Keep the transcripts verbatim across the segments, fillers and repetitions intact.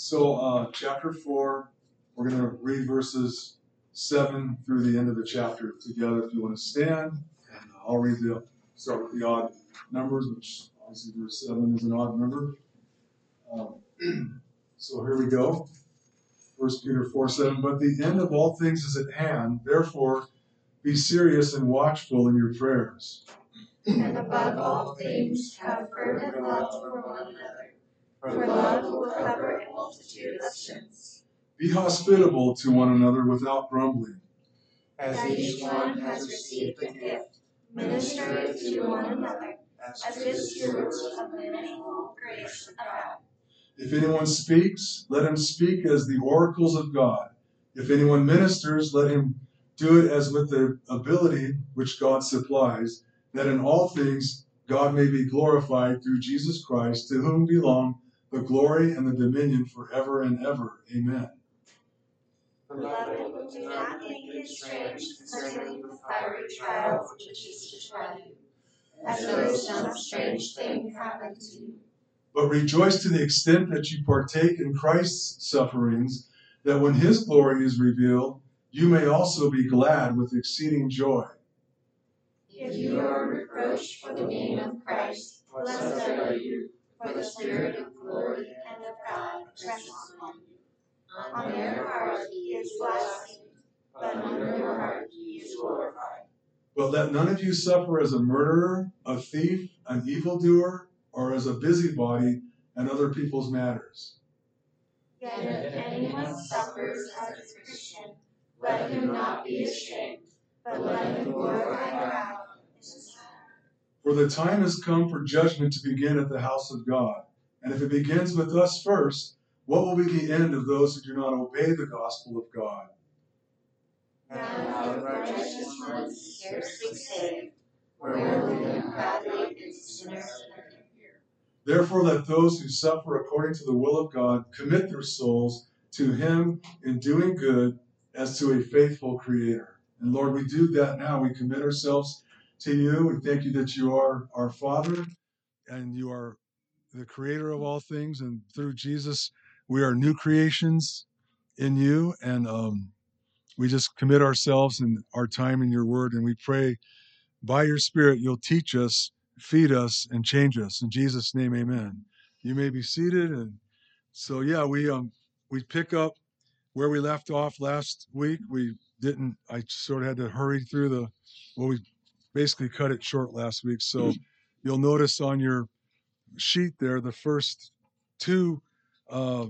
So, uh, chapter four, we're going to read verses seven through the end of the chapter together. If you want to stand, and I'll read the start with the odd numbers, which obviously verse seven is an odd number. Um, so here we go. First Peter four seven. But the end of all things is at hand. Therefore, be serious and watchful in your prayers. And above all things, have fervent love for one another, for love will cover a multitude of sins. Be hospitable to one another without grumbling. As each one has received a gift, minister it to one another, as good stewards of the manifold grace of God. If anyone speaks, let him speak as the oracles of God. If anyone ministers, let him do it as with the ability which God supplies, that in all things God may be glorified through Jesus Christ, to whom belong the glory and the dominion forever and ever. Amen. Beloved, do not think it strange concerning the fiery trial which is to try you, as though some strange thing happened to you. But rejoice to the extent that you partake in Christ's sufferings, that when his glory is revealed, you may also be glad with exceeding joy. If you are reproached for the name of Christ, blessed are you, for the Spirit of glory and of God rests on you. On their part he is blasphemed, but on your heart he is glorified. But let none of you suffer as a murderer, a thief, an evildoer, or as a busybody in other people's matters. Yet if anyone suffers as a Christian, let him not be ashamed, but let him glorify God in his honor. For the time has come for judgment to begin at the house of God. And if it begins with us first, what will be the end of those who do not obey the gospel of God? Now the righteous one is scarcely saved, where will the ungodly and sinners enter? Therefore, let those who suffer according to the will of God commit their souls to him in doing good as to a faithful Creator. And Lord, we do that now. We commit ourselves to you. We thank you that you are our Father and you are the Creator of all things. And through Jesus, we are new creations in you. And um, we just commit ourselves and our time in your word. And we pray by your Spirit, you'll teach us, feed us, and change us. In Jesus' name, amen. You may be seated. And so, yeah, we um we pick up where we left off last week. We didn't, I sort of had to hurry through the, well, we basically cut it short last week. So you'll notice on your sheet there, the first two uh,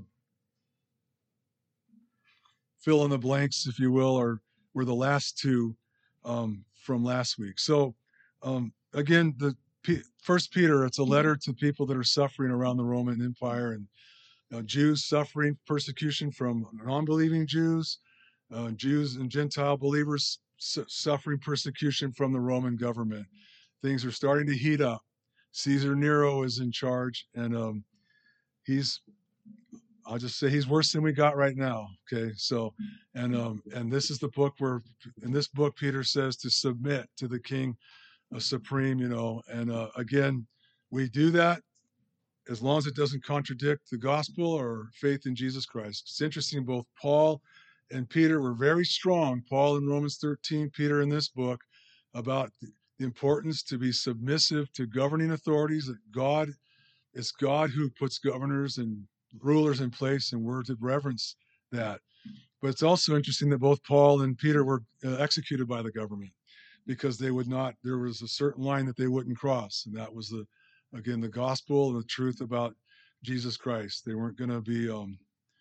fill in the blanks, if you will, or were the last two um, from last week. So um, again, the P- First Peter, it's a letter to people that are suffering around the Roman Empire and uh, Jews suffering persecution from non-believing Jews, uh, Jews and Gentile believers su- suffering persecution from the Roman government. Things are starting to heat up. Caesar Nero is in charge, and um, he's I'll just say he's worse than we got right now. Okay, so and um and this is the book where in this book Peter says to submit to the King uh, Supreme, you know, and uh, again we do that as long as it doesn't contradict the gospel or faith in Jesus Christ. It's interesting, both Paul and Peter were very strong. Paul in Romans thirteen, Peter in this book, about the importance to be submissive to governing authorities. That God it's God who puts governors and rulers in place, and we're to reverence that. But it's also interesting that both Paul and Peter were uh, executed by the government because they would not, there was a certain line that they wouldn't cross. And that was the, again, the gospel and the truth about Jesus Christ. They weren't going to be um,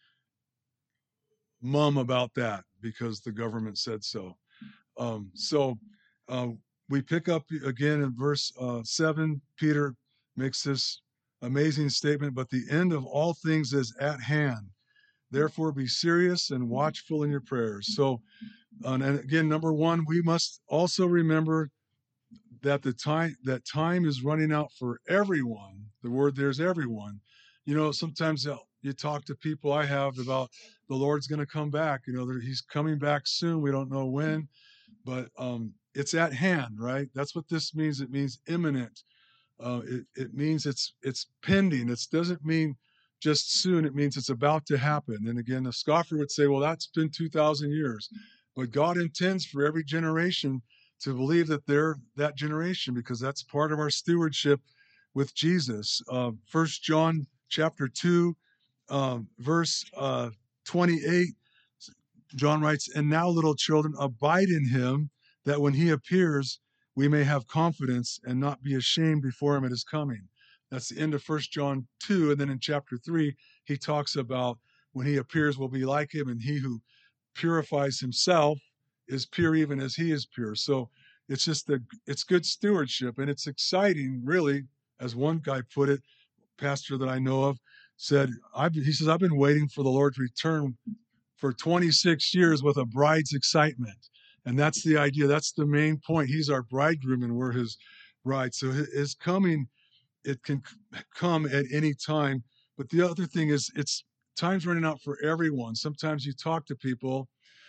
mum about that because the government said so. Um, so uh, we pick up again in verse uh, seven. Peter makes this amazing statement, but the end of all things is at hand. Therefore, be serious and watchful in your prayers. So, uh, and again, number one, we must also remember that the time that time is running out for everyone. The word there's everyone. You know, sometimes you talk to people I have about the Lord's going to come back. You know, he's coming back soon. We don't know when, but um, it's at hand, right? That's what this means. It means imminent. Uh, it, it means it's it's pending. It doesn't mean just soon, it means it's about to happen. And again, the scoffer would say, well, that's been two thousand years. But God intends for every generation to believe that they're that generation, because that's part of our stewardship with Jesus. Uh, First John chapter two, um, verse uh, twenty-eight, John writes, "And now, little children, abide in him, that when he appears, we may have confidence and not be ashamed before him at his coming." That's the end of First John two. And then in chapter three, he talks about when he appears, we'll be like him, and he who purifies himself is pure even as he is pure. So it's just that it's good stewardship, and it's exciting, really, as one guy put it, pastor that I know of said, I've, he says, I've been waiting for the Lord to return for twenty-six years with a bride's excitement. And that's the idea. That's the main point. He's our bridegroom and we're his bride. So his coming, it can come at any time. But the other thing is, it's time's running out for everyone. Sometimes you talk to people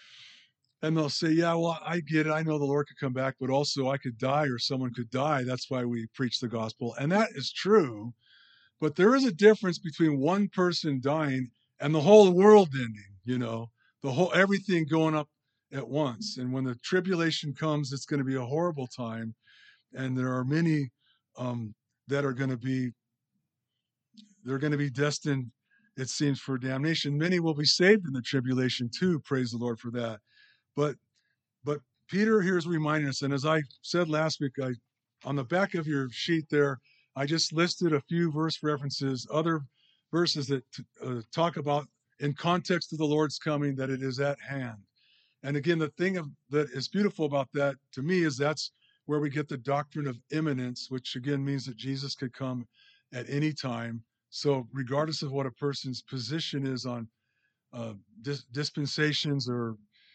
and they'll say, yeah, well, I get it. I know the Lord could come back, but also I could die or someone could die. That's why we preach the gospel. And that is true. But there is a difference between one person dying and the whole world ending, you know, the whole, everything going up at once. And when the tribulation comes, it's going to be a horrible time. And there are many um, that are going to be, they're going to be destined, it seems, for damnation. Many will be saved in the tribulation too. Praise the Lord for that. But, but Peter here is reminding us, and as I said last week, I, on the back of your sheet there, I just listed a few verse references, other verses that uh, talk about in context of the Lord's coming, that it is at hand. And again, the thing of, that is beautiful about that to me is that's where we get the doctrine of imminence, which again means that Jesus could come at any time. So regardless of what a person's position is on uh, dis- dispensations or,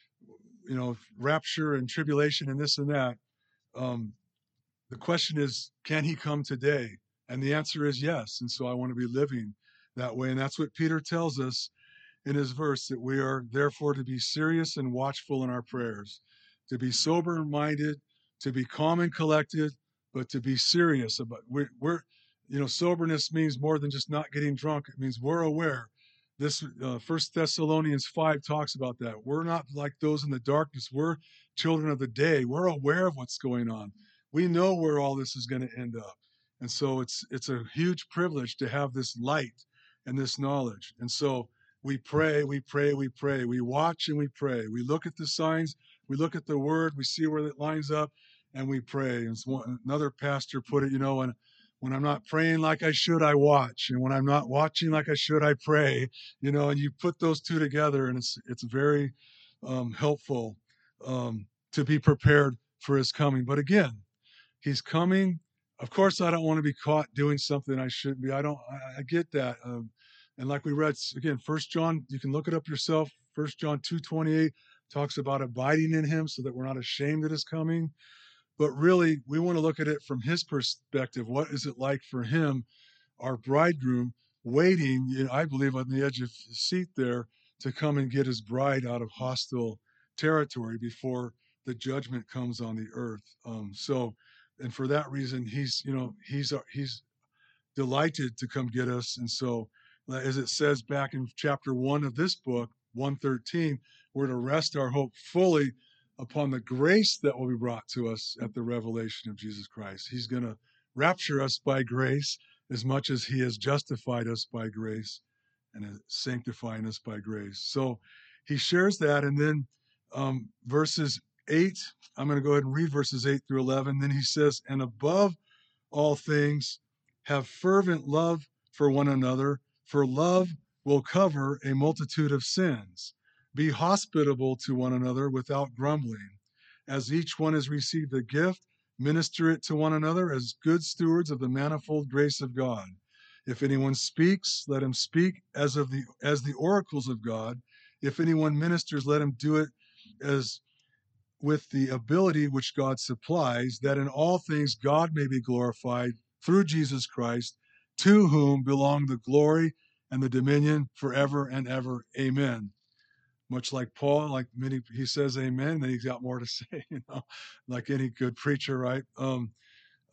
you know, rapture and tribulation and this and that, um, the question is, can he come today? And the answer is yes. And so I want to be living that way. And that's what Peter tells us in his verse, that we are therefore to be serious and watchful in our prayers, to be sober minded, to be calm and collected, but to be serious about we're, we're you know, soberness means more than just not getting drunk. It means we're aware. This uh, First Thessalonians five talks about that. We're not like those in the darkness. We're children of the day. We're aware of what's going on. We know where all this is going to end up. And so it's it's a huge privilege to have this light and this knowledge. And so we pray, we pray, we pray. We watch and we pray. We look at the signs. We look at the word. We see where it lines up, and we pray. And one, another pastor put it, you know, when when I'm not praying like I should, I watch, and when I'm not watching like I should, I pray. You know, and you put those two together, and it's it's very um, helpful um, to be prepared for his coming. But again, he's coming. Of course, I don't want to be caught doing something I shouldn't be. I don't. I, I get that. Um, and like we read again, First John, you can look it up yourself. First John two twenty-eight talks about abiding in him, so that we're not ashamed at his coming. But really, we want to look at it from his perspective. What is it like for him, our bridegroom, waiting, you know, I believe, on the edge of his seat there to come and get his bride out of hostile territory before the judgment comes on the earth. Um, so, and for that reason, he's, you know, he's he's delighted to come get us. And so, as it says back in chapter one of this book, one thirteen, we're to rest our hope fully upon the grace that will be brought to us at the revelation of Jesus Christ. He's going to rapture us by grace as much as he has justified us by grace and sanctifying us by grace. So he shares that. And then um, verses eight, I'm going to go ahead and read verses eight through eleven. Then he says, and above all things, have fervent love for one another, for love will cover a multitude of sins. Be hospitable to one another without grumbling. As each one has received a gift, minister it to one another as good stewards of the manifold grace of God. If anyone speaks, let him speak as of the as the oracles of God. If anyone ministers, let him do it as with the ability which God supplies, that in all things God may be glorified through Jesus Christ, to whom belong the glory and the dominion forever and ever. Amen. Much like Paul, like many, he says amen, then he's got more to say, you know, like any good preacher, right? Um,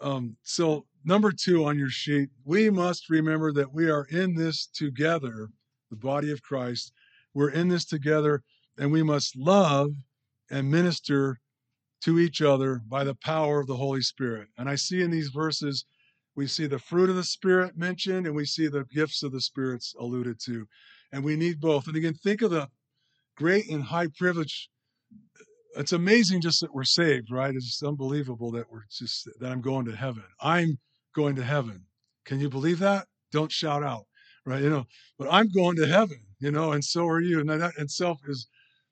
Um, so number two on your sheet, we must remember that we are in this together, the body of Christ. We're in this together, and we must love and minister to each other by the power of the Holy Spirit. And I see in these verses, we see the fruit of the Spirit mentioned, and we see the gifts of the Spirits alluded to. And we need both. And again, think of the great and high privilege. It's amazing just that we're saved, right? It's just unbelievable that we're just that I'm going to heaven. I'm going to heaven. Can you believe that? Don't shout out, right? You know, but I'm going to heaven, you know, and so are you. And that itself is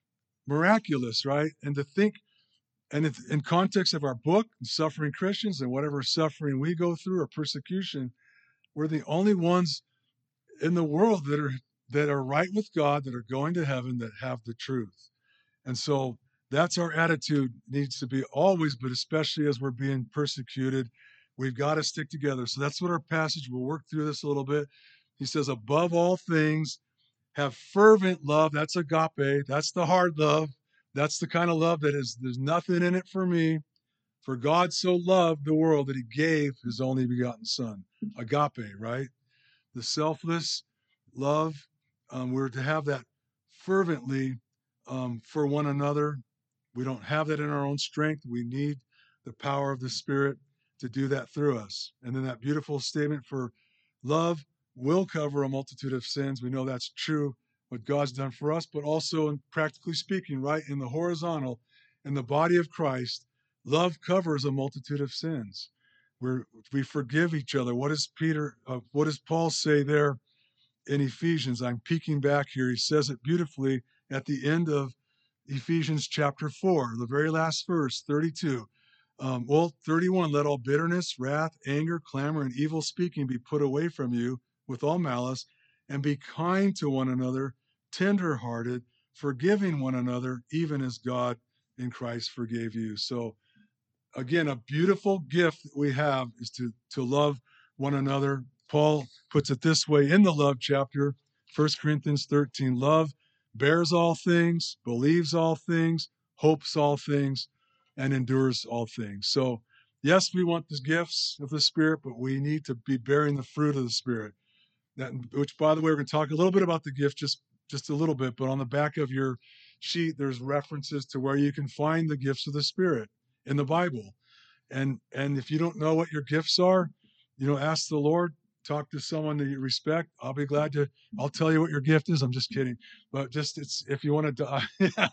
miraculous, right? And to think, and it's in context of our book, Suffering Christians, and whatever suffering we go through or persecution, we're the only ones in the world that are that are right with God, that are going to heaven, that have the truth. And so that's our attitude needs to be always, but especially as we're being persecuted, we've got to stick together. So that's what our passage, we'll work through this a little bit. He says, above all things, have fervent love. That's agape. That's the hard love. That's the kind of love that is, there's nothing in it for me. For God so loved the world that he gave his only begotten son. Agape, right? The selfless love. Um, we're to have that fervently um, for one another. We don't have that in our own strength. We need the power of the Spirit to do that through us. And then that beautiful statement for love will cover a multitude of sins. We know that's true, what God's done for us, but also, in practically speaking, right, in the horizontal, in the body of Christ, love covers a multitude of sins. We're, we forgive each other. What does Peter, uh, what does Paul say there in Ephesians? I'm peeking back here. He says it beautifully at the end of Ephesians chapter four, the very last verse, thirty-two. Um, well, thirty-one, let all bitterness, wrath, anger, clamor, and evil speaking be put away from you with all malice, and be kind to one another, tender-hearted, forgiving one another, even as God in Christ forgave you. So again, a beautiful gift that we have is to, to love one another. Paul puts it this way in the love chapter, First Corinthians thirteen, love bears all things, believes all things, hopes all things, and endures all things. So, yes, we want the gifts of the Spirit, but we need to be bearing the fruit of the Spirit. That, which, by the way, we're going to talk a little bit about the gift, just, just a little bit, but on the back of your sheet, there's references to where you can find the gifts of the Spirit in the Bible. And and if you don't know what your gifts are, you know, ask the Lord, talk to someone that you respect. I'll be glad to, I'll tell you what your gift is. I'm just kidding. But just, it's, if you want to, yeah,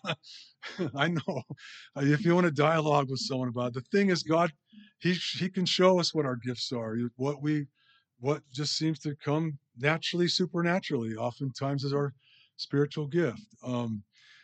I know. If you want to dialogue with someone about it, the thing is, God, he, he can show us what our gifts are, what we, what just seems to come naturally, supernaturally, oftentimes is our spiritual gift. Um,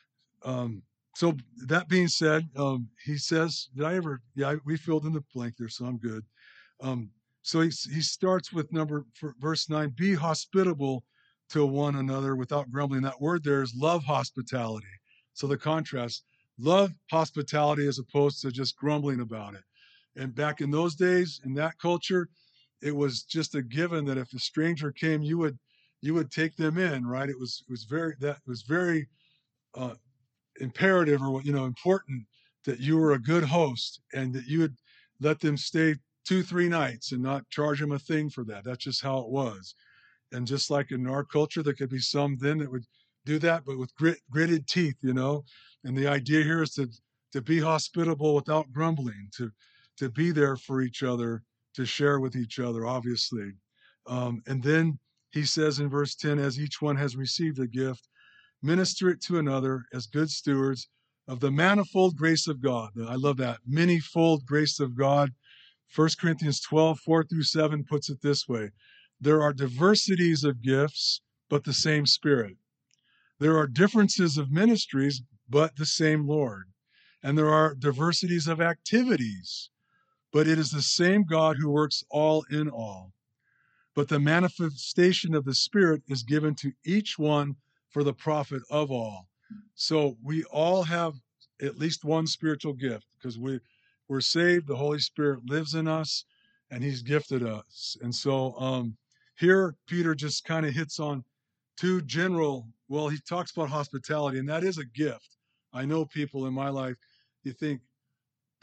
um, so that being said, um, he says, did I ever, yeah, I, we filled in the blank there, so I'm good. Um, so he, he starts with number, for verse nine, be hospitable to one another without grumbling. That word there is love hospitality. So the contrast, love hospitality as opposed to just grumbling about it. And back in those days, in that culture, it was just a given that if a stranger came, you would, you would take them in, right? It was, it was very, that was very, uh, imperative or you know important that you were a good host and that you would let them stay two three nights and not charge them a thing for that. That's just how it was. And just like in our culture, there could be some then that would do that, but with grit, gritted teeth, you know. And the idea here is to to be hospitable without grumbling, to to be there for each other, to share with each other, obviously. Um, and then he says in verse ten, as each one has received a gift, minister it to another as good stewards of the manifold grace of God. I love that. Manyfold grace of God. First Corinthians twelve, four through seven puts it this way. There are diversities of gifts, but the same Spirit. There are differences of ministries, but the same Lord. And there are diversities of activities, but it is the same God who works all in all. But the manifestation of the Spirit is given to each one for the profit of all. So we all have at least one spiritual gift because we, we're saved. The Holy Spirit lives in us and he's gifted us. And so um, here, Peter just kind of hits on two general, well, he talks about hospitality, and that is a gift. I know people in my life, you think,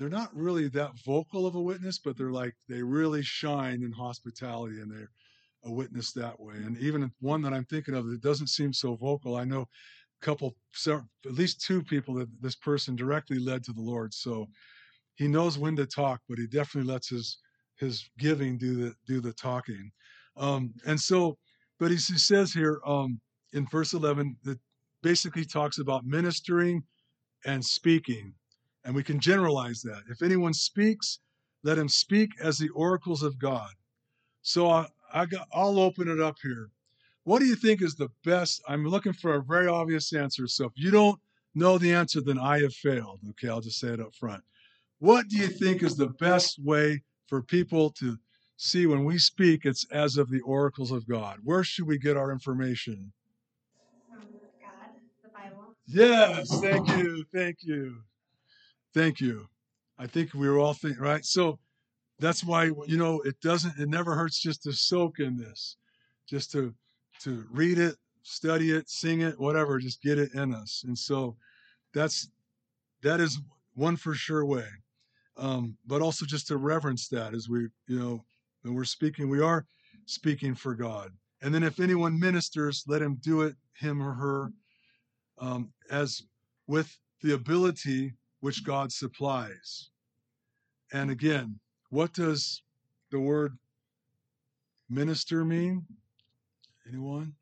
they're not really that vocal of a witness, but they're like, they really shine in hospitality and they're a witness that way. And even one that I'm thinking of that doesn't seem so vocal, I know a couple, several, at least two people that this person directly led to the Lord. So he knows when to talk, but he definitely lets his his giving do the do the talking. Um, and so, but he, he says here um, in verse eleven that basically talks about ministering and speaking, and we can generalize that. If anyone speaks, let him speak as the oracles of God. So I, I got, I'll open it up here. What do you think is the best? I'm looking for a very obvious answer. So if you don't know the answer, then I have failed. Okay, I'll just say it up front. What do you think is the best way for people to see when we speak it's as of the oracles of God? Where should we get our information? From God, the Bible. Yes, thank you, thank you, thank you. I think we were all thinking, right? So that's why, you know, it doesn't, it never hurts just to soak in this, just to to read it, study it, sing it, whatever, just get it in us. And so that's that is one for sure way. Um, but also just to reverence that as we, you know, when we're speaking, we are speaking for God. And then if anyone ministers, let him do it, him or her, um, as with the ability which God supplies. And again, what does the word minister mean? Anyone?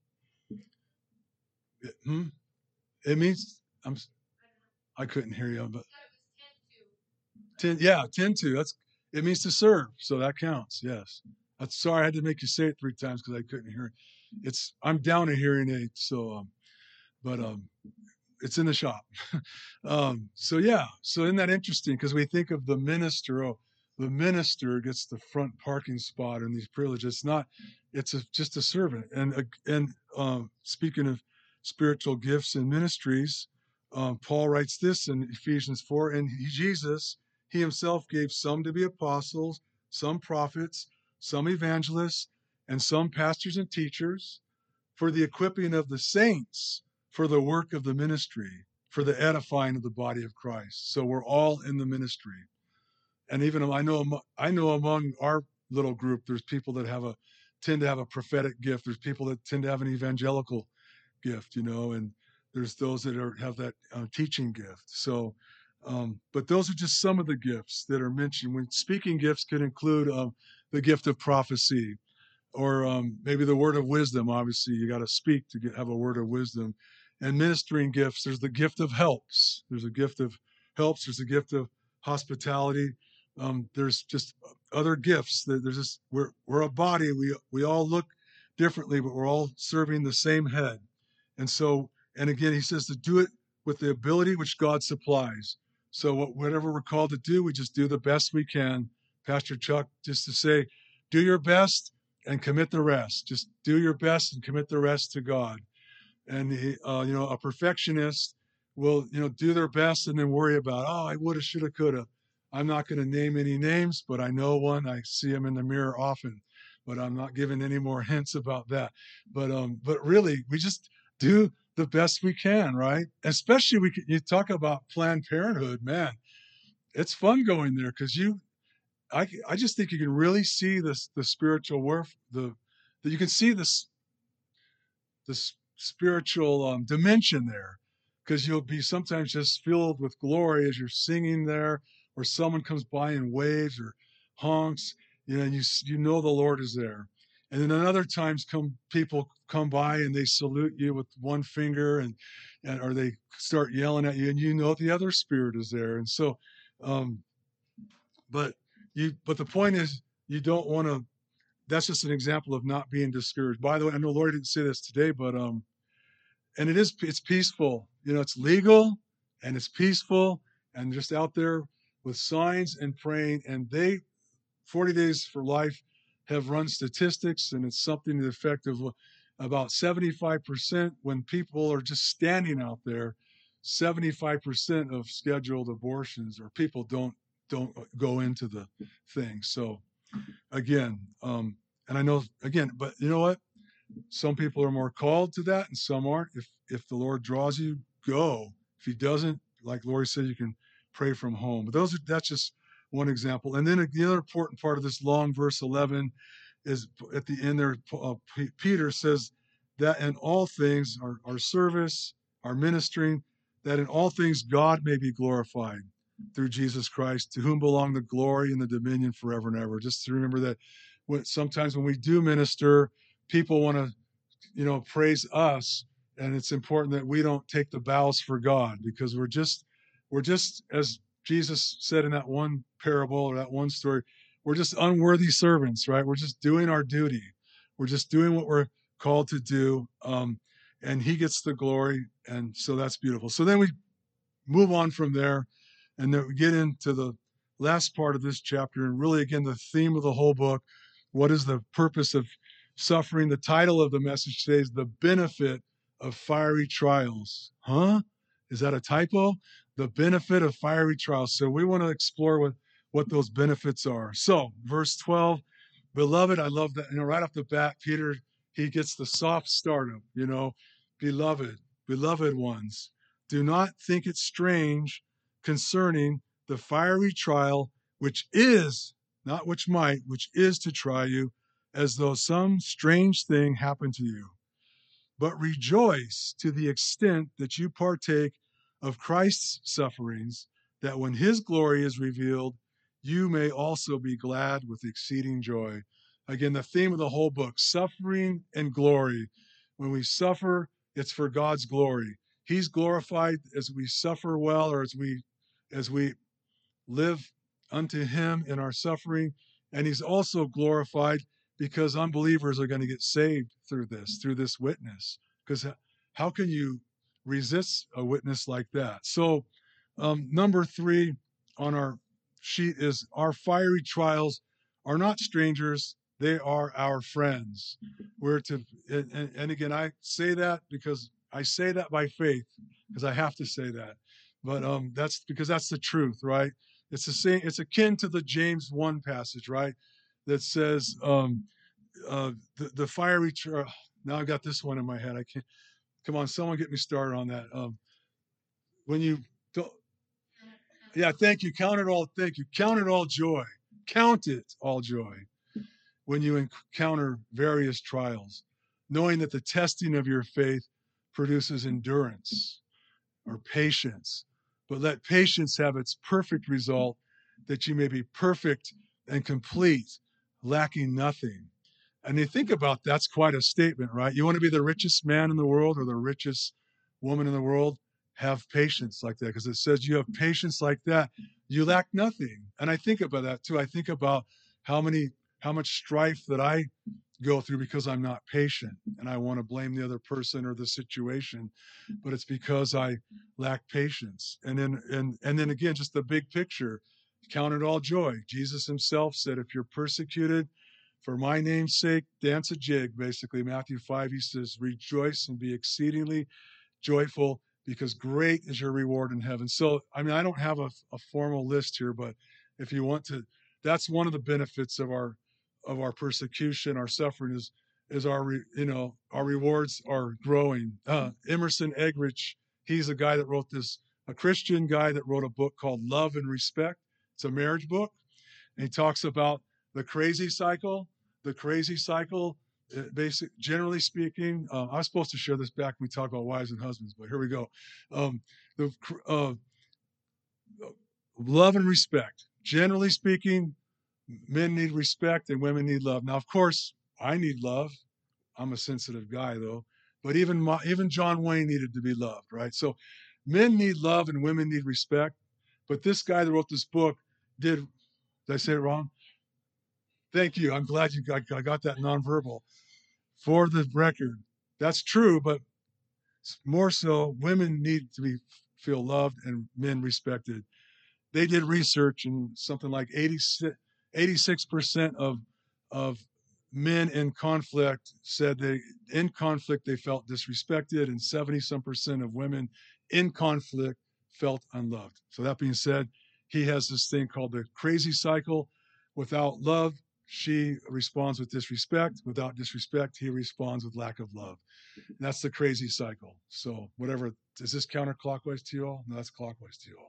It, hmm? It means I'm. I couldn't hear you, but ten. Yeah, tend to. That's. It means to serve, so that counts. Yes. I'm sorry, I had to make you say it three times because I couldn't hear it. It's. I'm down a hearing aid, so. Um, but um, it's in the shop. um, so yeah. So isn't that interesting? Because we think of the minister. Oh, the minister gets the front parking spot and these privileges. It's not. It's a, just a servant. And uh, and um, speaking of spiritual gifts and ministries, um, Paul writes this in Ephesians four. And he, Jesus, he himself gave some to be apostles, some prophets, some evangelists, and some pastors and teachers for the equipping of the saints, for the work of the ministry, for the edifying of the body of Christ. So we're all in the ministry. And even I know I know among our little group, there's people that have a tend to have a prophetic gift. There's people that tend to have an evangelical gift, you know, and there's those that are have that uh, teaching gift. So, um, but those are just some of the gifts that are mentioned. When speaking gifts can include um, the gift of prophecy, or um, maybe the word of wisdom. Obviously, you got to speak to get, have a word of wisdom. And ministering gifts, there's the gift of helps. There's a gift of helps. There's a gift of hospitality. Um, there's just other gifts. There's just we're we're a body. We we all look differently, but we're all serving the same head. And so, and again, he says to do it with the ability which God supplies. So what, whatever we're called to do, we just do the best we can. Pastor Chuck, just to say, do your best and commit the rest. Just do your best and commit the rest to God. And uh, you know, a perfectionist will, you know, do their best and then worry about, oh, I woulda, shoulda, coulda. I'm not going to name any names, but I know one. I see him in the mirror often, but I'm not giving any more hints about that. But um, but really, we just do the best we can, right? Especially we can, you talk about Planned Parenthood, man. It's fun going there because you I, I just think you can really see this the spiritual work the that you can see this this spiritual um, dimension there because you'll be sometimes just filled with glory as you're singing there, or someone comes by and waves or honks, you know, and you you know the Lord is there. And then another times come people come by and they salute you with one finger and and or they start yelling at you and you know the other spirit is there. And so um but you but the point is you don't want to that's just an example of not being discouraged. By the way, I know Lori didn't say this today, but um and it is it's peaceful. You know, it's legal and it's peaceful and just out there with signs and praying. And they forty Days for Life have run statistics, and it's something to the effect of about seventy-five percent when people are just standing out there, seventy-five percent of scheduled abortions or people don't don't go into the thing. So again, um, and I know again, but you know what? Some people are more called to that and some aren't. If if the Lord draws you, go. If he doesn't, like Lori said, you can pray from home. But those are, that's just one example. And then the other important part of this long verse eleven is at the end there, uh, Peter says that in all things, our, our service, our ministering, that in all things God may be glorified through Jesus Christ, to whom belong the glory and the dominion forever and ever. Just to remember that when, sometimes when we do minister, people want to, you know, praise us, and it's important that we don't take the bows for God, because we're just, we're just, as Jesus said in that one parable or that one story, we're just unworthy servants, right? We're just doing our duty. We're just doing what we're called to do, um, and He gets the glory, and so that's beautiful. So then we move on from there, and then we get into the last part of this chapter, and really, again, the theme of the whole book. What is the purpose of suffering? The title of the message today is The Benefit of Fiery Trials. Huh? Is that a typo? The benefit of fiery trials. So we want to explore what, what those benefits are. So, verse twelve, beloved, I love that. You know, right off the bat, Peter, he gets the soft startup, you know, beloved, beloved ones, do not think it strange concerning the fiery trial, which is, not which might, which is to try you, as though some strange thing happened to you. But rejoice to the extent that you partake of Christ's sufferings, that when His glory is revealed, you may also be glad with exceeding joy. Again, the theme of the whole book, suffering and glory. When we suffer, it's for God's glory. He's glorified as we suffer well, or as we as we live unto Him in our suffering. And He's also glorified because unbelievers are going to get saved through this, through this witness. Because how can you resist a witness like that? So, um, number three on our sheet is our fiery trials are not strangers, they are our friends. We're to, and, and again, I say that because I say that by faith, because I have to say that. But um, that's because that's the truth, right? It's the same. It's akin to the James one passage, right? That says um, uh, the the fiery. Tri- now I got this one in my head. I can't. Come on, someone get me started on that. Um, when you don't, yeah, thank you. Count it all. Thank you. Count it all joy. Count it all joy when you encounter various trials, knowing that the testing of your faith produces endurance or patience. But let patience have its perfect result, that you may be perfect and complete, lacking nothing. And you think about that's quite a statement, right? You want to be the richest man in the world or the richest woman in the world? Have patience like that, because it says you have patience like that, you lack nothing. And I think about that too. I think about how many, how much strife that I go through because I'm not patient, and I want to blame the other person or the situation, but it's because I lack patience. And then, and and then again, just the big picture, count it all joy. Jesus Himself said, if you're persecuted for my name's sake, dance a jig. Basically, Matthew five, He says, rejoice and be exceedingly joyful, because great is your reward in heaven. So, I mean, I don't have a, a formal list here, but if you want to, that's one of the benefits of our of our persecution, our suffering, is is our re, you know our rewards are growing. Uh, Emerson Eggerichs, he's a guy that wrote this, a Christian guy that wrote a book called Love and Respect. It's a marriage book, and he talks about the crazy cycle. The crazy cycle, uh, basic, generally speaking, uh, I was supposed to share this back when we talk about wives and husbands, but here we go. Um, the uh, love and respect. Generally speaking, men need respect and women need love. Now, of course, I need love. I'm a sensitive guy, though. But even my, even John Wayne needed to be loved, right? So men need love and women need respect. But this guy that wrote this book did, did I say it wrong? Thank you. I'm glad you got, I got that nonverbal. For the record, that's true, but more so, women need to be feel loved and men respected. They did research, and something like eighty-six percent of of men in conflict said they in conflict they felt disrespected, and seventy some percent of women in conflict felt unloved. So that being said, he has this thing called the crazy cycle. Without love, she responds with disrespect. Without disrespect, he responds with lack of love. And that's the crazy cycle. So whatever, is this counterclockwise to you all? No, that's clockwise to you all.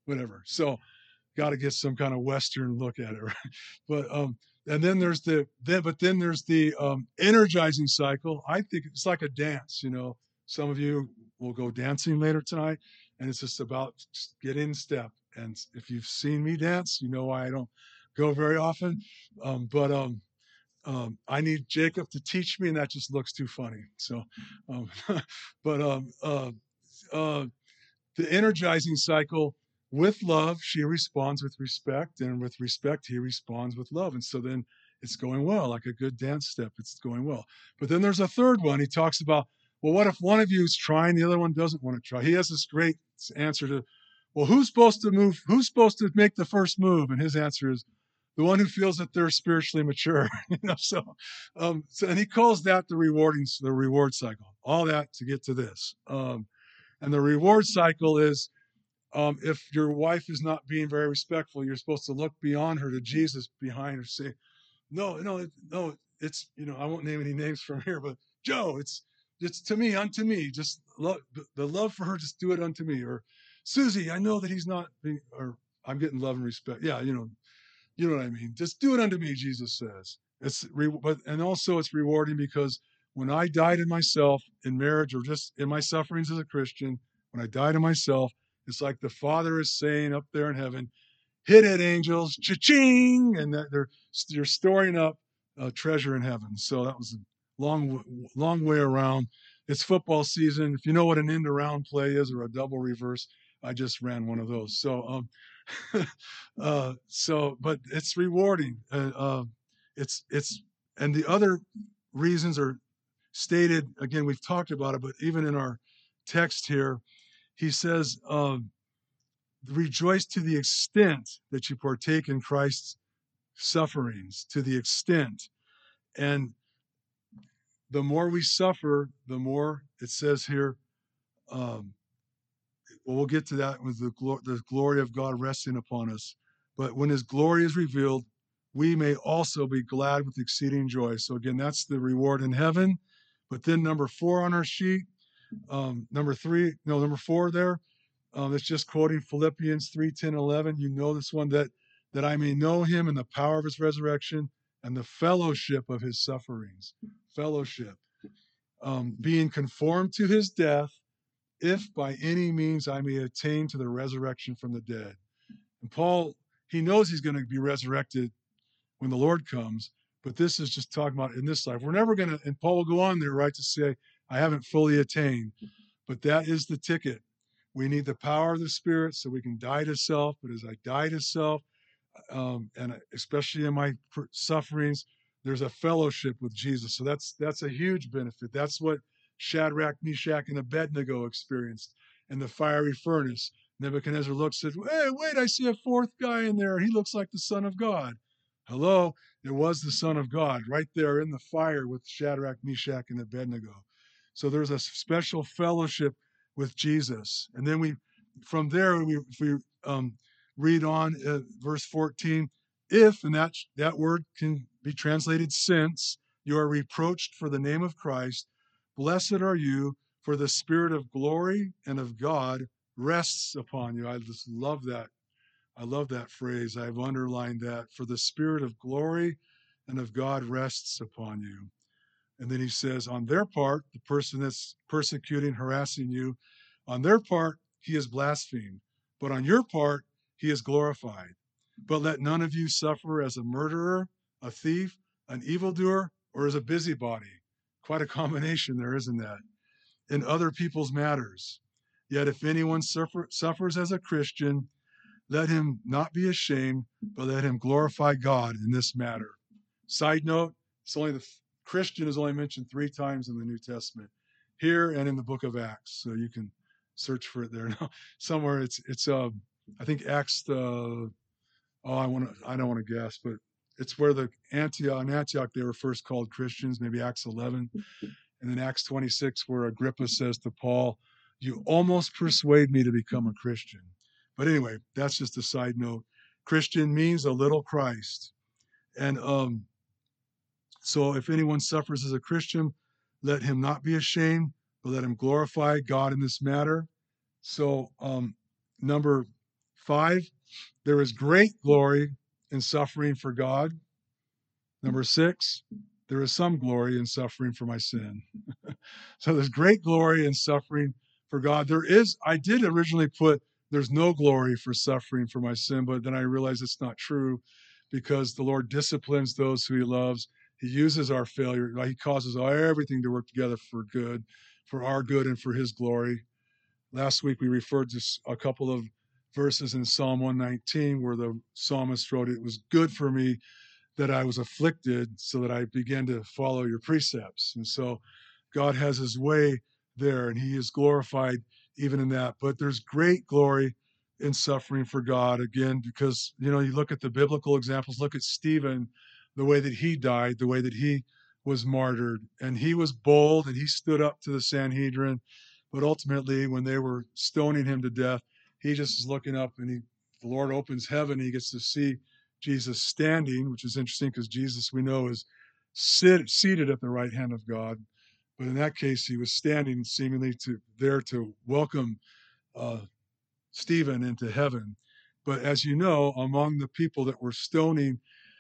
whatever. So got to get some kind of Western look at it, right? But um, and then there's the then, but then there's the um, energizing cycle. I think it's like a dance. You know, some of you will go dancing later tonight, and it's just about just get in step. And if you've seen me dance, you know why I don't go very often. Um, but um, um, I need Jacob to teach me, and that just looks too funny. So, um, but um, uh, uh, the energizing cycle, with love, she responds with respect, and with respect, he responds with love. And so then it's going well, like a good dance step, it's going well. But then there's a third one. He talks about, well, what if one of you is trying, the other one doesn't want to try? He has this great answer to, well, who's supposed to move? Who's supposed to make the first move? And his answer is, the one who feels that they're spiritually mature. you know, so, um, so, and he calls that the rewarding, the reward cycle. All that to get to this. Um, and the reward cycle is, um, if your wife is not being very respectful, you're supposed to look beyond her to Jesus behind her, say, no, no, no, it's, you know, I won't name any names from here, but Joe, it's, it's to me, unto me, just love, the love for her, just do it unto me. Or Susie, I know that he's not being, or I'm getting love and respect. Yeah, you know, you know what I mean? Just do it unto me, Jesus says. It's, re- but, and also it's rewarding because when I died in myself in marriage or just in my sufferings as a Christian, when I died in myself, it's like the Father is saying up there in heaven, hit it, angels, cha-ching, and that they're you're storing up uh, treasure in heaven. So that was a long, long way around. It's football season. If you know what an end around play is or a double reverse, I just ran one of those. So, um, uh, so, but it's rewarding. Uh, uh, it's it's, and the other reasons are stated again. We've talked about it, but even in our text here, he says. Um, rejoice to the extent that you partake in Christ's sufferings, to the extent. And the more we suffer, the more it says here, um, well, we'll get to that with the, glo- the glory of God resting upon us. But when his glory is revealed, we may also be glad with exceeding joy. So again, that's the reward in heaven. But then number four on our sheet, um, number three, no, number four there, Um, it's just quoting Philippians three, ten, eleven. You know this one, that that I may know him and the power of his resurrection and the fellowship of his sufferings. Fellowship. Um, being conformed to his death, if by any means I may attain to the resurrection from the dead. And Paul, he knows he's going to be resurrected when the Lord comes, but this is just talking about in this life. We're never going to, and Paul will go on there, right, to say, I haven't fully attained, but that is the ticket. We need the power of the Spirit so we can die to self. But as I die to self, um, and especially in my sufferings, there's a fellowship with Jesus. So that's that's a huge benefit. That's what Shadrach, Meshach, and Abednego experienced in the fiery furnace. Nebuchadnezzar looks and said, "Hey, wait! I see a fourth guy in there. He looks like the Son of God." Hello, there was the Son of God right there in the fire with Shadrach, Meshach, and Abednego. So there's a special fellowship with Jesus. And then we, from there, we, if we um, read on uh, verse fourteen, if, and that, that word can be translated since, you are reproached for the name of Christ, blessed are you, for the Spirit of glory and of God rests upon you. I just love that. I love that phrase. I've underlined that. For the Spirit of glory and of God rests upon you. And then he says, on their part, the person that's persecuting, harassing you, on their part, he is blasphemed. But on your part, he is glorified. But let none of you suffer as a murderer, a thief, an evildoer, or as a busybody. Quite a combination there, isn't that? In other people's matters. Yet if anyone suffer, suffers as a Christian, let him not be ashamed, but let him glorify God in this matter. Side note, it's only the Christian is only mentioned three times in the New Testament, here and in the book of Acts. So you can search for it there. Now, somewhere it's it's uh I think Acts uh oh I want to I don't want to guess, but it's where the Antioch in Antioch they were first called Christians, maybe Acts eleven, and then Acts twenty-six where Agrippa says to Paul, "You almost persuade me to become a Christian." But anyway, that's just a side note. Christian means a little Christ, and um. So if anyone suffers as a Christian, let him not be ashamed, but let him glorify God in this matter. So um, number Five, there is great glory in suffering for God. Number six, there is some glory in suffering for my sin. So there's great glory in suffering for God. There is, I did originally put, there's no glory for suffering for my sin, but then I realized it's not true because the Lord disciplines those who he loves. He uses our failure. He causes everything to work together for good, for our good and for his glory. Last week we referred to a couple of verses in Psalm one nineteen where the psalmist wrote, "It was good for me that I was afflicted so that I began to follow your precepts." And so God has his way there and he is glorified even in that. But there's great glory in suffering for God, again, because, you know, you look at the biblical examples, look at Stephen, the way that he died, the way that he was martyred, and he was bold and he stood up to the Sanhedrin. But ultimately, when they were stoning him to death, he just is looking up and he, the Lord opens heaven. He gets to see Jesus standing, which is interesting because Jesus, we know, is sit, seated at the right hand of God. But in that case, he was standing seemingly to there to welcome uh, Stephen into heaven. But as you know, among the people that were stoning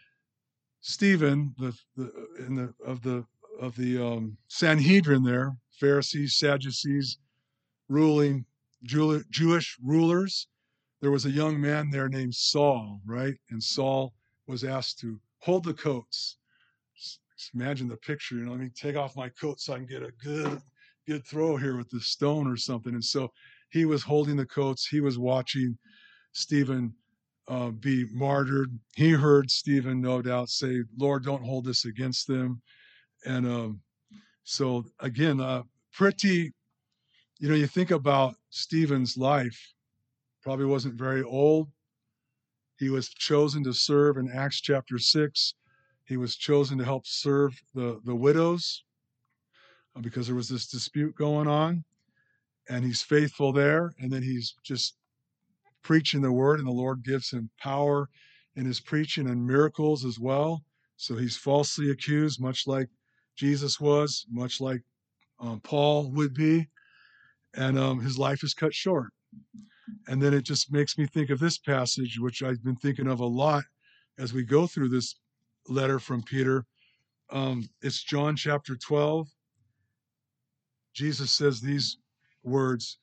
Stephen, the, the in the of the of the um, Sanhedrin there, Pharisees, Sadducees, ruling Jew, Jewish rulers, there was a young man there named Saul, right? And Saul was asked to hold the coats. Just imagine the picture, you know, let me take off my coat so I can get a good, good throw here with the stone or something. And so he was holding the coats. He was watching Stephen uh, be martyred. He heard Stephen, no doubt, say, "Lord, don't hold this against them." And um, so again, uh, pretty, you know, you think about Stephen's life, probably wasn't very old. He was chosen to serve in Acts chapter six. He was chosen to help serve the, the widows uh, because there was this dispute going on. And he's faithful there. And then he's just preaching the word, and the Lord gives him power in his preaching and miracles as well. So he's falsely accused, much like Jesus was, much like um, Paul would be. And um, his life is cut short. And then it just makes me think of this passage, which I've been thinking of a lot as we go through this letter from Peter. Um, it's John chapter twelve. Jesus says these words.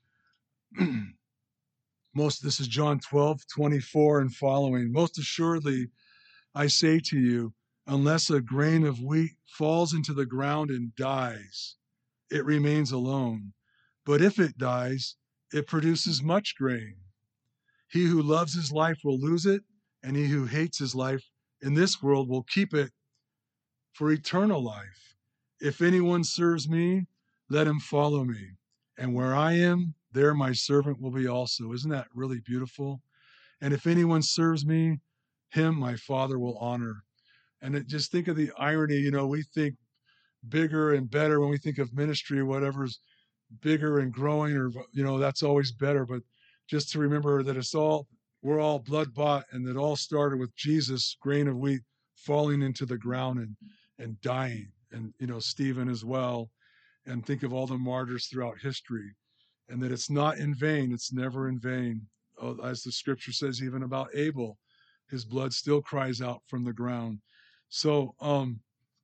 Most, this is John twelve, twenty-four and following. "Most assuredly, I say to you, unless a grain of wheat falls into the ground and dies, it remains alone. But if it dies, it produces much grain. He who loves his life will lose it, and he who hates his life in this world will keep it for eternal life. If anyone serves me, let him follow me. And where I am, there my servant will be also." Isn't that really beautiful? "And if anyone serves me, him my Father will honor." And it, just think of the irony, you know, we think bigger and better when we think of ministry, whatever's bigger and growing, or, you know, that's always better. But just to remember that it's all, we're all blood bought, and that all started with Jesus, grain of wheat falling into the ground and, and dying. And, you know, Stephen as well. And think of all the martyrs throughout history, and that it's not in vain. It's never in vain. Oh, as the scripture says, even about Abel, his blood still cries out from the ground. So, um,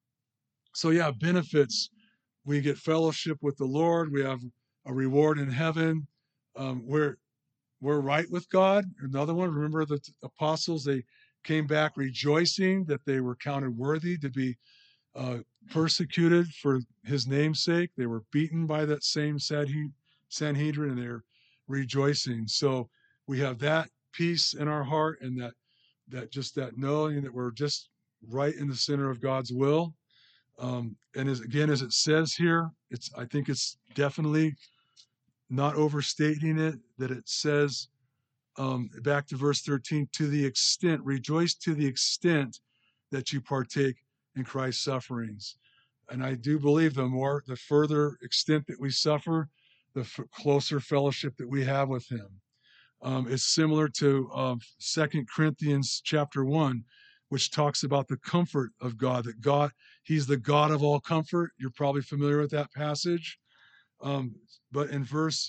so yeah, benefits. We get fellowship with the Lord. We have a reward in heaven. Um, we're we're right with God. Another one. Remember the t- apostles? They came back rejoicing that they were counted worthy to be uh, persecuted for his name's sake. They were beaten by that same Sanhedrin, and they're rejoicing. So we have that peace in our heart, and that that just that knowing that we're just right in the center of God's will. Um, and as again, as it says here, it's I think it's definitely not overstating it, that it says um, back to verse thirteen, to the extent, rejoice to the extent that you partake in Christ's sufferings. And I do believe the more, the further extent that we suffer, the f- closer fellowship that we have with him. Um, it's similar to um, Second Corinthians chapter one, which talks about the comfort of God, that God, he's the God of all comfort. You're probably familiar with that passage. Um, but in verse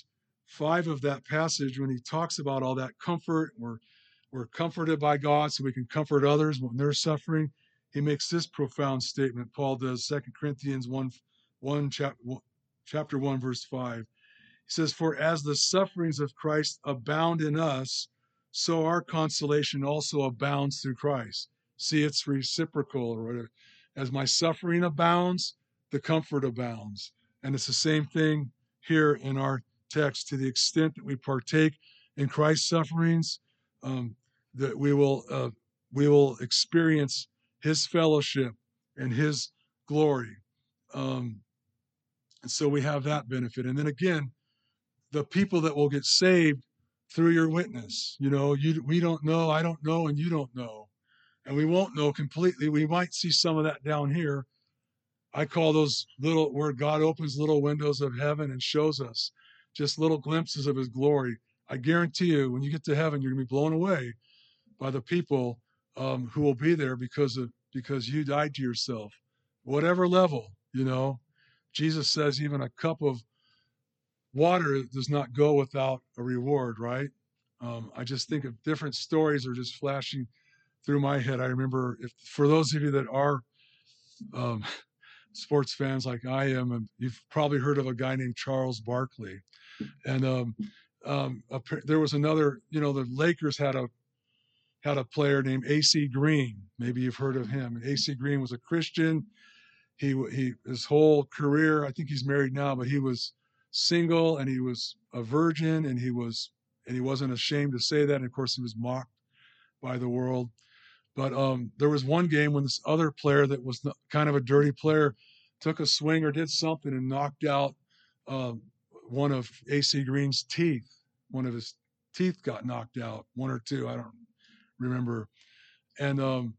five of that passage, when he talks about all that comfort, we're, we're comforted by God so we can comfort others when they're suffering. He makes this profound statement. Paul does, Second Corinthians one, one, chapter one, verse five. He says, "For as the sufferings of Christ abound in us, so our consolation also abounds through Christ." See, it's reciprocal or whatever. As my suffering abounds, the comfort abounds. And it's the same thing here in our text. To the extent that we partake in Christ's sufferings, um, that we will uh, we will experience his fellowship and his glory. Um, and so we have that benefit. And then again, the people that will get saved through your witness. You know, you we don't know, I don't know, and you don't know. And we won't know completely. We might see some of that down here. I call those little, where God opens little windows of heaven and shows us just little glimpses of his glory. I guarantee you, when you get to heaven, you're going to be blown away by the people um, who will be there because of because you died to yourself. Whatever level, you know. Jesus says even a cup of water does not go without a reward, right? Um, I just think of different stories are just flashing through my head. I remember, if for those of you that are um, sports fans like I am, and you've probably heard of a guy named Charles Barkley. And um, um, a, there was another, you know, the Lakers had a had a player named A C Green. Maybe you've heard of him. And A C Green was a Christian. He he his whole career, I think he's married now, but he was single and he was a virgin, and he was and he wasn't ashamed to say that. And of course, he was mocked by the world. But um, there was one game when this other player that was kind of a dirty player took a swing or did something and knocked out um, one of A C Green's teeth. One of his teeth got knocked out, one or two, I don't remember. And um,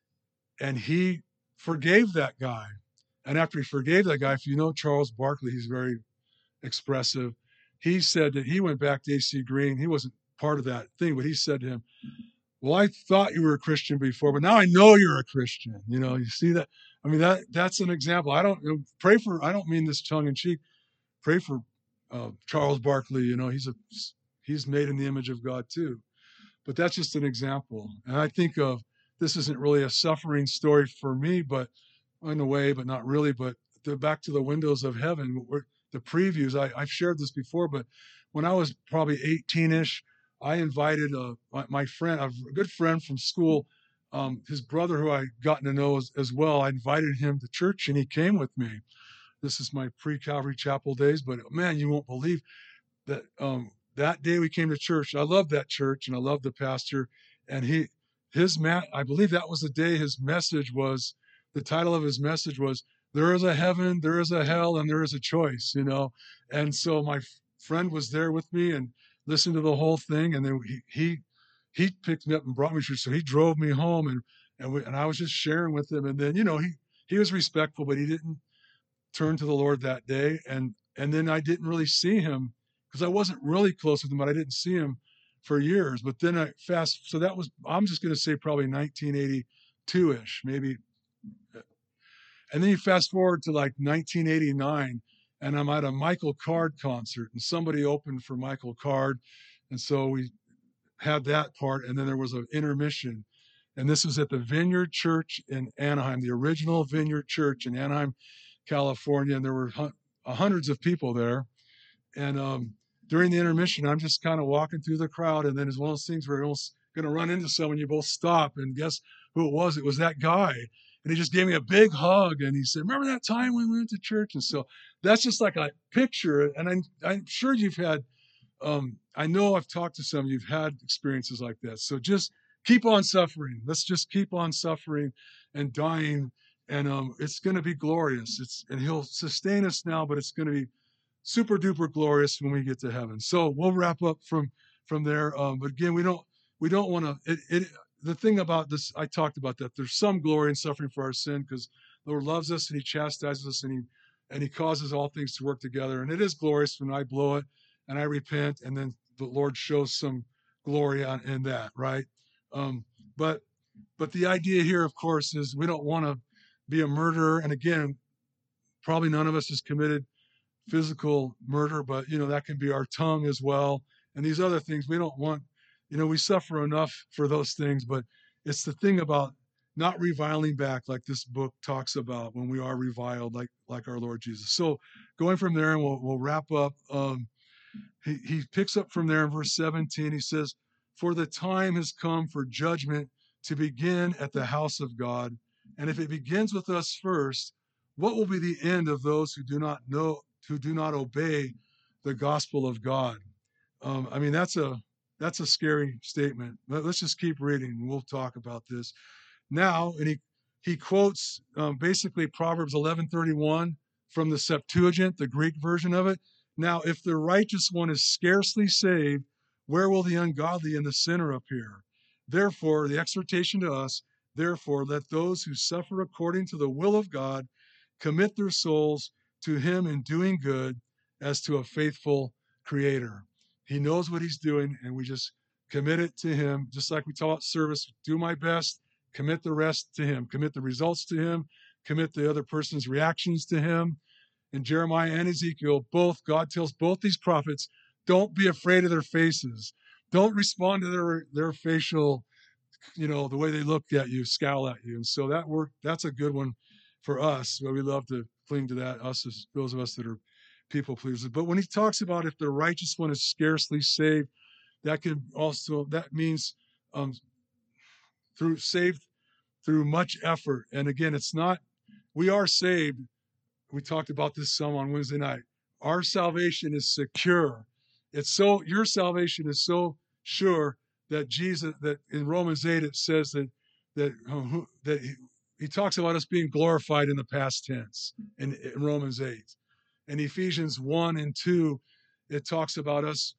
and he forgave that guy. And after he forgave that guy, if you know Charles Barkley, he's very expressive. He said that he went back to A C Green. He wasn't part of that thing, but he said to him, "Well, I thought you were a Christian before, but now I know you're a Christian." You know, you see that? I mean, that that's an example. I don't you know, pray for, I don't mean this tongue in cheek. Pray for uh, Charles Barkley. You know, he's a he's made in the image of God too. But that's just an example. And I think of, this isn't really a suffering story for me, but in a way, but not really. But the, back to the windows of heaven, the previews, I, I've shared this before, but when I was probably eighteen-ish, I invited uh, my, my friend, a good friend from school, um, his brother, who I gotten to know as, as well. I invited him to church, and he came with me. This is my pre-Calvary Chapel days, but man, you won't believe that um, that day we came to church. I loved that church, and I loved the pastor. And he, his mat, I believe that was the day his message was, the title of his message was, "There is a heaven, there is a hell, and there is a choice," you know? And so my f- friend was there with me and listened to the whole thing. And then he, he, he picked me up and brought me to church. So he drove me home, and, and we, and I was just sharing with him. And then, you know, he, he was respectful, but he didn't turn to the Lord that day. And, and then I didn't really see him, because I wasn't really close with him, but I didn't see him for years. But then I fast, so that was, I'm just going to say probably nineteen eighty-two-ish, maybe. And then you fast forward to like nineteen eighty-nine, and I'm at a Michael Card concert, and somebody opened for Michael Card. And so we had that part, and then there was an intermission. And this was at the Vineyard Church in Anaheim, the original Vineyard Church in Anaheim, California. And there were hun- hundreds of people there. And um, during the intermission, I'm just kind of walking through the crowd. And then it's one of those things where you're almost going to run into someone, you both stop. And guess who it was? It was that guy. And he just gave me a big hug. And he said, "Remember that time when we went to church?" And so that's just like a picture. And I'm, I'm sure you've had, um, I know I've talked to some, you've had experiences like that. So just keep on suffering. Let's just keep on suffering and dying. And um, it's going to be glorious. It's, and he'll sustain us now, but it's going to be super duper glorious when we get to heaven. So we'll wrap up from from there. Um, but again, we don't we don't want to. It, it the thing about this, I talked about that. There's some glory in suffering for our sin, because the Lord loves us and He chastises us, and He and He causes all things to work together. And it is glorious when I blow it and I repent, and then the Lord shows some glory on in that, right? Um, but but the idea here, of course, is we don't want to be a murderer. And again, probably none of us has committed physical murder, but you know, that can be our tongue as well. And these other things we don't want, you know, we suffer enough for those things, but it's the thing about not reviling back like this book talks about when we are reviled like like our Lord Jesus. So going from there, and we'll we'll wrap up. Um, he, he picks up from there in verse seventeen. He says, "For the time has come for judgment to begin at the house of God. And if it begins with us first, what will be the end of those who do not know, who do not obey the gospel of God?" Um, I mean, that's a that's a scary statement. Let, let's just keep reading. We'll talk about this now. And he he quotes um, basically Proverbs eleven thirty-one from the Septuagint, the Greek version of it. "Now, if the righteous one is scarcely saved, where will the ungodly and the sinner appear? Therefore," the exhortation to us, "therefore, let those who suffer according to the will of God commit their souls to him in doing good as to a faithful creator." He knows what he's doing, and we just commit it to him, just like we taught service. Do my best, commit the rest to him, commit the results to him, commit the other person's reactions to him. In Jeremiah and Ezekiel, both, God tells both these prophets, don't be afraid of their faces. Don't respond to their, their facial, you know, the way they look at you, scowl at you. And so that work, that's a good one for us. Well, we love to cling to that, us as those of us that are people pleasers. But when he talks about if the righteous one is scarcely saved, that could also, that means um, through saved through much effort. And again, it's not, we are saved. We talked about this some on Wednesday night. Our salvation is secure. It's so, your salvation is so sure that Jesus, that in Romans eight, it says that, that, uh, that he, he talks about us being glorified in the past tense in, in Romans eight. In Ephesians one and two, it talks about us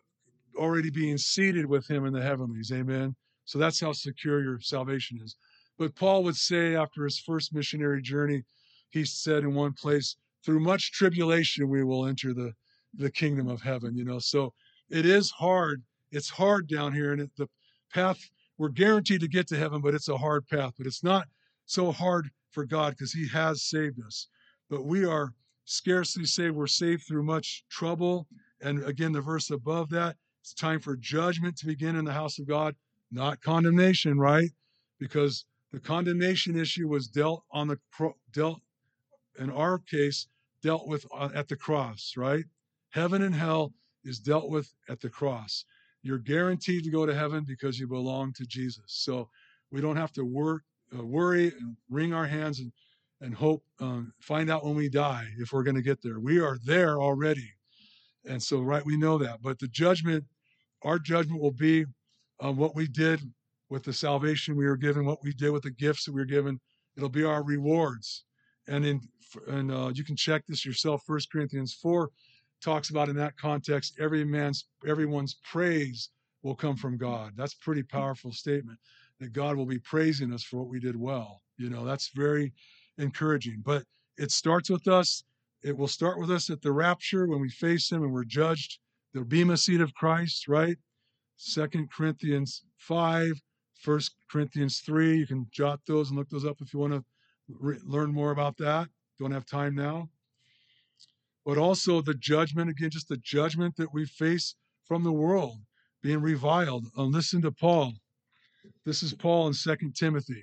already being seated with him in the heavenlies. Amen. So that's how secure your salvation is. But Paul would say after his first missionary journey, he said in one place, through much tribulation, we will enter the, the kingdom of heaven, you know. So it is hard. It's hard down here. And it, the path, we're guaranteed to get to heaven, but it's a hard path. But it's not so hard for God because he has saved us. But we are scarcely saved. We're saved through much trouble. And again, the verse above that, it's time for judgment to begin in the house of God, not condemnation, right? Because the condemnation issue was dealt on the dealt in our case dealt with at the cross, right? Heaven and hell is dealt with at the cross. You're guaranteed to go to heaven because you belong to Jesus. So we don't have to work, uh, worry and wring our hands and and hope, um, find out when we die if we're going to get there. We are there already. And so, right, we know that. But the judgment, our judgment will be on what we did with the salvation we were given, what we did with the gifts that we were given. It'll be our rewards. And in and uh, you can check this yourself. First Corinthians four talks about in that context, every man's, everyone's praise will come from God. That's a pretty powerful statement, that God will be praising us for what we did well. You know, that's very encouraging. But it starts with us. It will start with us at the rapture when we face him and we're judged. The bema seat of Christ, right? Second Corinthians five, First Corinthians three. You can jot those and look those up if you want to re- learn more about that. Don't have time now. But also the judgment, again, just the judgment that we face from the world, being reviled. Uh, listen to Paul. This is Paul in Second Timothy.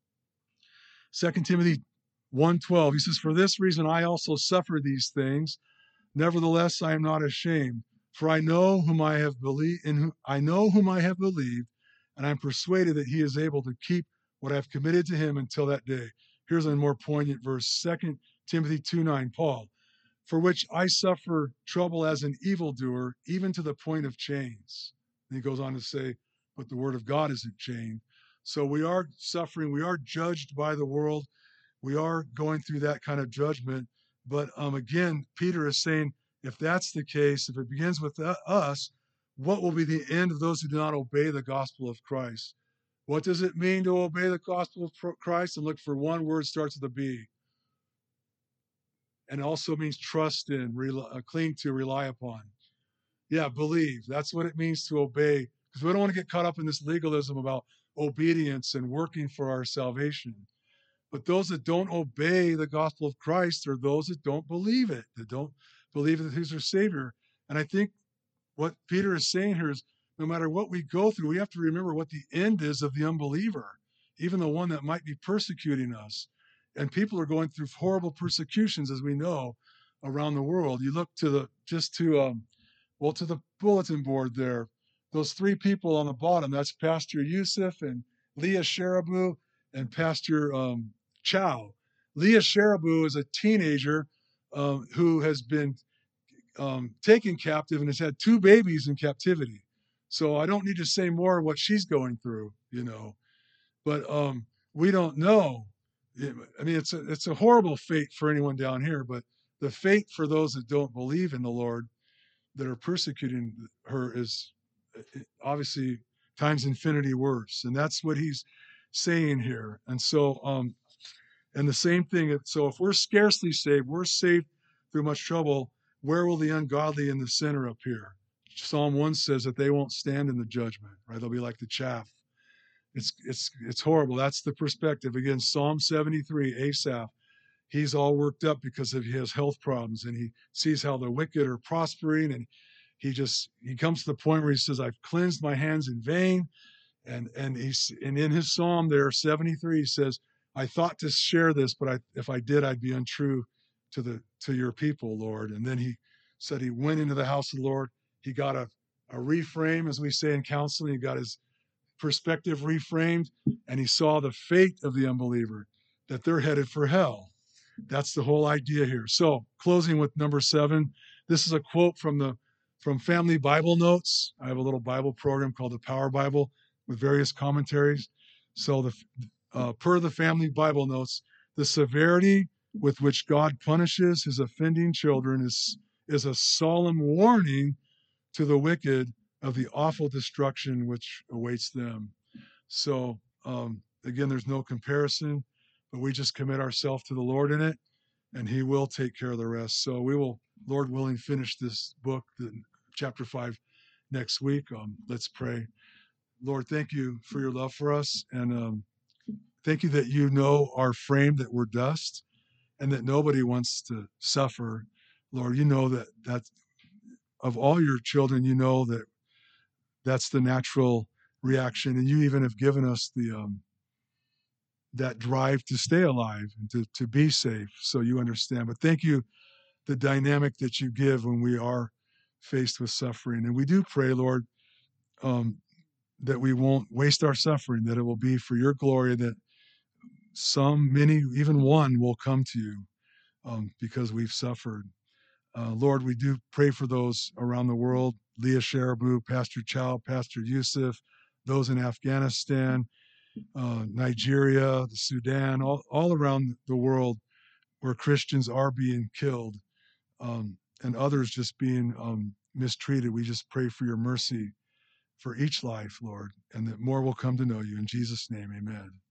Second Timothy one twelve. He says, "For this reason I also suffer these things. Nevertheless, I am not ashamed, for I know whom I have believed, in whom I know whom I have believed, and I'm persuaded that he is able to keep what I have committed to him until that day." Here's a more poignant verse, Second Timothy two nine, Paul, "For which I suffer trouble as an evildoer, even to the point of chains." And he goes on to say, but the word of God isn't chained. So we are suffering, we are judged by the world, we are going through that kind of judgment. But um, again, Peter is saying, if that's the case, if it begins with us, what will be the end of those who do not obey the gospel of Christ? What does it mean to obey the gospel of Christ? And look for one word, starts with a B. And also means trust in, rely, cling to, rely upon. Yeah, believe. That's what it means to obey. Because we don't want to get caught up in this legalism about obedience and working for our salvation. But those that don't obey the gospel of Christ are those that don't believe it, that don't believe that he's their Savior. And I think what Peter is saying here is no matter what we go through, we have to remember what the end is of the unbeliever, even the one that might be persecuting us. And people are going through horrible persecutions, as we know, around the world. You look to the, just to, um, well, to the bulletin board there, those three people on the bottom, that's Pastor Yusuf and Leah Sharabu and Pastor um, Chow. Leah Sharabu is a teenager um, who has been um, taken captive and has had two babies in captivity. So I don't need to say more of what she's going through, you know, but um, we don't know. I mean, it's a, it's a horrible fate for anyone down here, but the fate for those that don't believe in the Lord that are persecuting her is obviously times infinity worse. And that's what he's saying here. And so, um, and the same thing, so if we're scarcely saved, we're saved through much trouble, where will the ungodly and the sinner appear? Psalm one says that they won't stand in the judgment, right? They'll be like the chaff. It's it's it's horrible. That's the perspective. Again, Psalm seventy-three, Asaph, he's all worked up because of his health problems, and he sees how the wicked are prospering, and he just he comes to the point where he says, I've cleansed my hands in vain. And and he's and in his psalm there, seventy-three, he says, I thought to share this, but I, if I did, I'd be untrue to the to your people, Lord. And then he said he went into the house of the Lord. He got a, a reframe, as we say in counseling. He got his perspective reframed, and he saw the fate of the unbeliever, that they're headed for hell. That's the whole idea here. So, closing with number seven, this is a quote from the from Family Bible Notes. I have a little Bible program called the Power Bible with various commentaries. So, the uh, per the Family Bible Notes, the severity with which God punishes his offending children is is a solemn warning to the wicked of the awful destruction which awaits them. So, um, again, there's no comparison, but we just commit ourselves to the Lord in it, and he will take care of the rest. So we will, Lord willing, finish this book, the, chapter five, next week. Um, let's pray. Lord, thank you for your love for us, and um, thank you that you know our frame, that we're dust, and that nobody wants to suffer. Lord, you know that that of all your children, you know that that's the natural reaction, and you even have given us the um, that drive to stay alive and to, to be safe, so you understand. But thank you, the dynamic that you give when we are faced with suffering. And we do pray, Lord, um, that we won't waste our suffering, that it will be for your glory, that some, many, even one will come to you um, because we've suffered. Uh, Lord, we do pray for those around the world, Leah Sharabu, Pastor Chow, Pastor Yusuf, those in Afghanistan, uh, Nigeria, the Sudan, all, all around the world where Christians are being killed um, and others just being um, mistreated. We just pray for your mercy for each life, Lord, and that more will come to know you. In Jesus' name, amen.